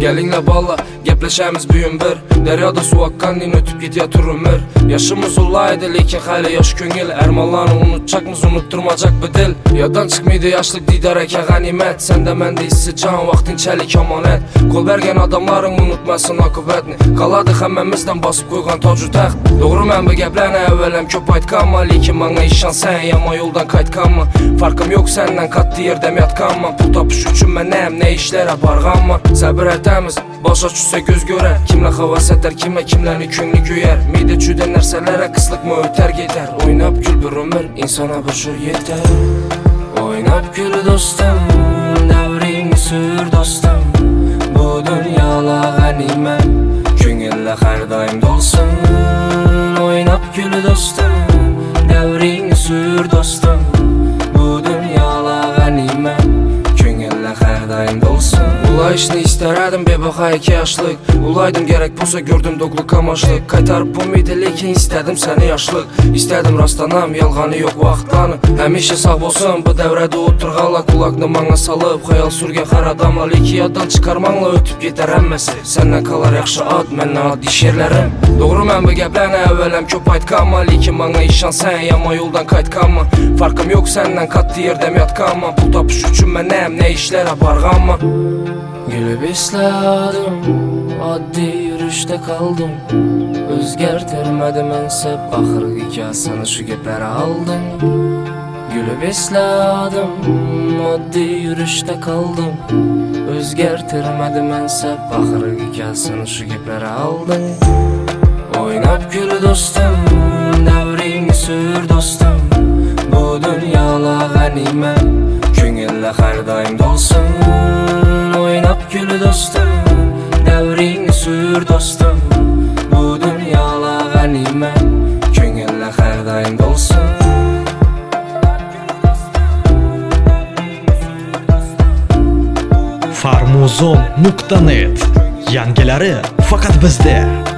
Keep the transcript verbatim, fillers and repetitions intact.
Gelingla balla, gepleşemiz büyün bir. Deryada su akkandan ötüp gidiyor ömür. Yaşımız olaydı lekin hali yaş köngel. Ermallarını unutacakmız, unutturmacak bu dil. Yadan çıkmaydı yaşlık didar eke ganimet. Sen de mende hissi can, vaktin çelik amanet. Kol bergen adamların unutmasın akıbetini. Kaladık hemmemizden basıp koygan tacı taxt. Doğru mən bu geplerine evvelem köp aytkanma. Lekin bana işan sen yama yoldan kaytkanma. Farkım yok senden katlı yerdem yatkanma. Pul tapış üçün mən nəyəm, ne işlere barğanma. Səbir etemiz, başa düşse göz görer. Kimle havas eder, kime kimlerini könlü göyer. Mide çüden nerselere kıslık mı öter gider. Oynap gül bir ömür, insana bir şu yeter. Oynap gül dostum, devrini sür dostum. Bu dünyala ganimet, köngülle her daim dolsun. Oynap gül dostum, devrini sür dostum. Bu dünyala ganimet, köngülle her daim dolsun. Ulayışını isterdim bir baxa iki yaşlık. Ulaydım gerek bulsa gördüm doğlu kamaşlık. Kaytarıp bu miydi lekin istedim seni yaşlık. İstedim rastlanam yalğanı yok vaxtlanı. Həmişə sağ olsun bu devrede oturğala. Kulaqını bana salıp xayal sürgen xar adamla. Leki yaddan çıkarmanla ötüp gider həmməsi. Senden kalar yaxşı ad, məndən ad iş yerlerim. Doğru mən bu geplerine evvelem köp aytkanma. Lekin bana işan sen yama yoldan kaytkanma. Farkım yok senden katlı yerdem yatkanma. Pul tapış üçün mən nəyəm, ne işlere barğanma. Gülüp isladım, addi yürüşte kaldım. Özgertirmedim ensep, ahır hikayesini şu geplere aldım. Gülüp isladım, addi yürüşte kaldım. Özgertirmedim ensep, ahır hikayesini şu geplere aldım. Oynap gül dostum, devrini sür dostum. Bu dünyala ganimet, köngülle her daim dolsun. Oynap gül dostum, devrini sür dostum. Bu dünyala ganimet, köngülle her daim dolsun. farmuzon nokta net. Yangilari faqat bizda.